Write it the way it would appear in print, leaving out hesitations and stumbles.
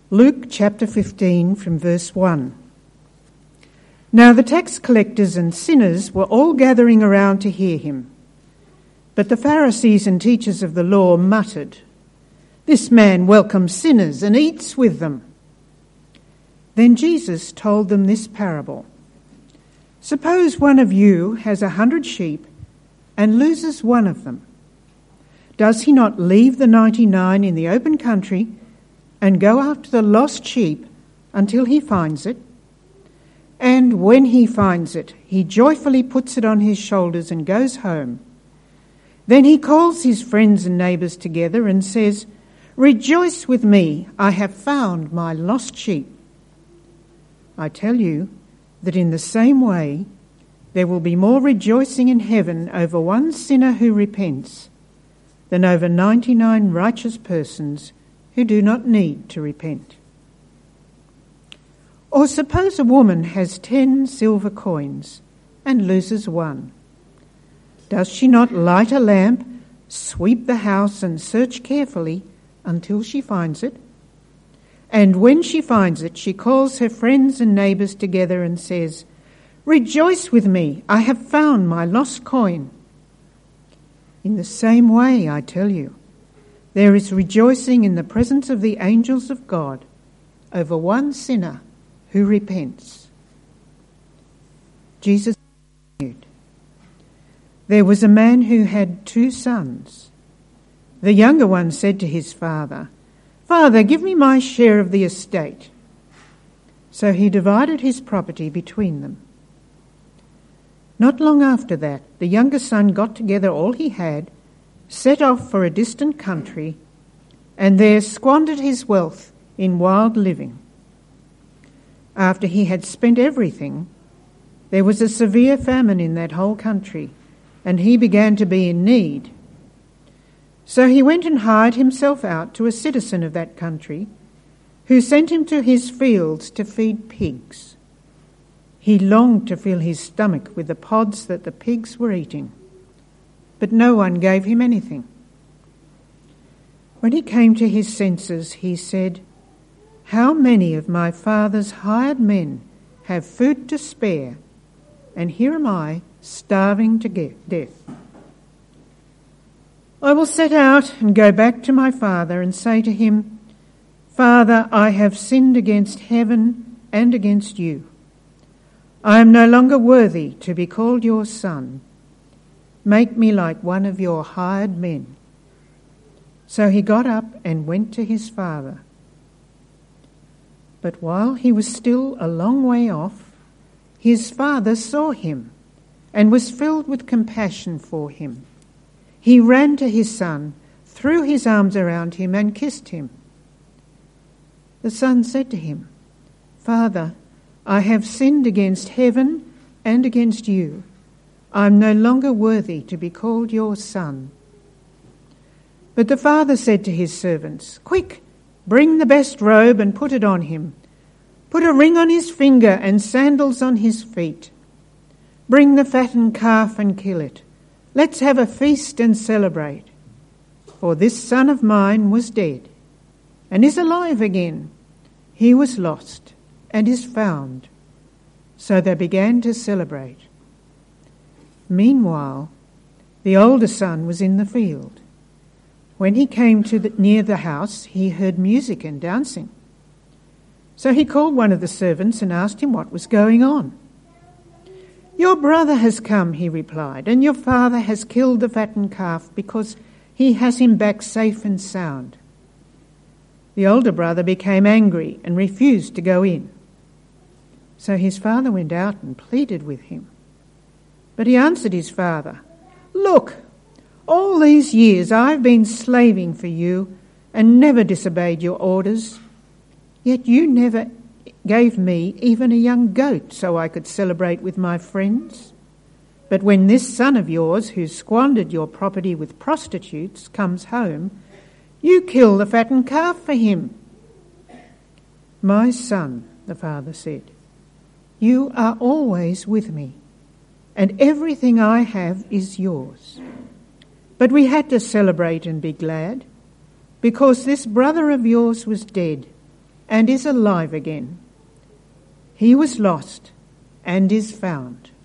Luke chapter 15 from verse 1. Now the tax collectors and sinners were all gathering around to hear him. But the Pharisees and teachers of the law muttered, "This man welcomes sinners and eats with them." Then Jesus told them this parable. Suppose one of you has 100 sheep and loses one of them. Does he not leave the 99 in the open country and go after the lost sheep until he finds it? And when he finds it, he joyfully puts it on his shoulders and goes home. Then he calls his friends and neighbours together and says, "Rejoice with me, I have found my lost sheep." I tell you that in the same way there will be more rejoicing in heaven over one sinner who repents than over 99 righteous persons who do not need to repent. Or suppose a woman has 10 silver coins and loses one. Does she not light a lamp, sweep the house and search carefully until she finds it? And when she finds it, she calls her friends and neighbours together and says, "Rejoice with me, I have found my lost coin." In the same way, I tell you, there is rejoicing in the presence of the angels of God over one sinner who repents. Jesus continued, "There was a man who had 2 sons. The younger one said to his father, 'Father, give me my share of the estate.' So he divided his property between them. Not long after that, the younger son got together all he had, set off for a distant country, and there squandered his wealth in wild living. After he had spent everything, there was a severe famine in that whole country, and he began to be in need. So he went and hired himself out to a citizen of that country, who sent him to his fields to feed pigs. He longed to fill his stomach with the pods that the pigs were eating, but no one gave him anything. When he came to his senses, he said, 'How many of my father's hired men have food to spare, and here am I starving to death? I will set out and go back to my father and say to him, Father, I have sinned against heaven and against you. I am no longer worthy to be called your son. Make me like one of your hired men.' So he got up and went to his father. But while he was still a long way off, his father saw him and was filled with compassion for him. He ran to his son, threw his arms around him and kissed him. The son said to him, 'Father, I have sinned against heaven and against you. I am no longer worthy to be called your son.' But the father said to his servants, 'Quick, bring the best robe and put it on him. Put a ring on his finger and sandals on his feet. Bring the fattened calf and kill it. Let's have a feast and celebrate. For this son of mine was dead and is alive again. He was lost and is found.' So they began to celebrate. Meanwhile, the older son was in the field. When he came to near the house, he heard music and dancing. So he called one of the servants and asked him what was going on. 'Your brother has come,' he replied, 'and your father has killed the fattened calf because he has him back safe and sound.' The older brother became angry and refused to go in. So his father went out and pleaded with him. But he answered his father, 'Look, all these years I've been slaving for you and never disobeyed your orders. Yet you never gave me even a young goat so I could celebrate with my friends. But when this son of yours, who squandered your property with prostitutes, comes home, you kill the fattened calf for him.' 'My son,' the father said, 'you are always with me, and everything I have is yours. But we had to celebrate and be glad, because this brother of yours was dead and is alive again. He was lost and is found.